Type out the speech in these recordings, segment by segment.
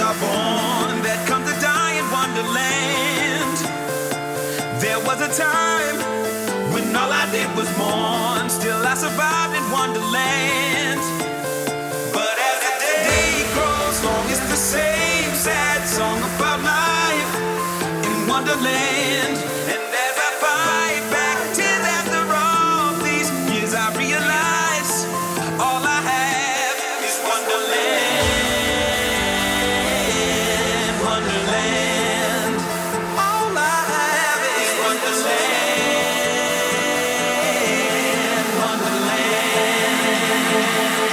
are born, that comes to die in Wonderland. There was a time when all I did was mourn, still I survived in Wonderland. But as the day grows long, it's the same sad song about life in Wonderland. And as I fight back tears after all these years, I realize all I have is Wonderland, Wonderland. All I have is Wonderland, Wonderland.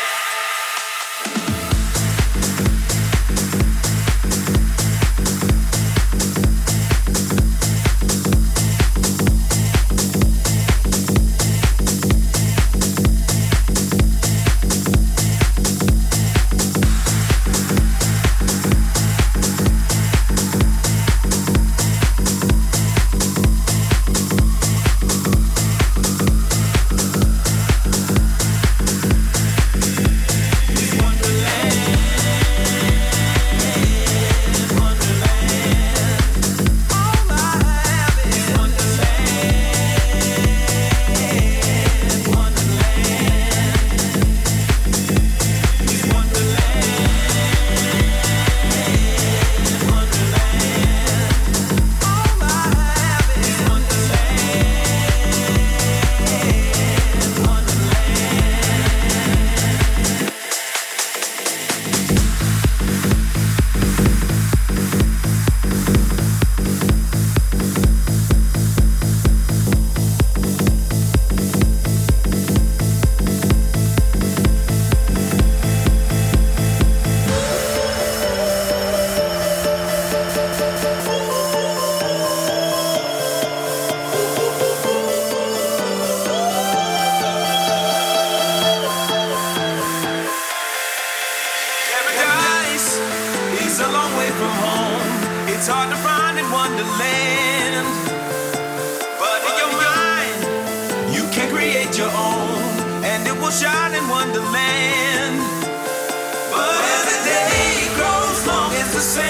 Paradise is a long way from home. It's hard to find in Wonderland. But in your mind, you can create your own, and it will shine in Wonderland. But as the day grows long, it's the same.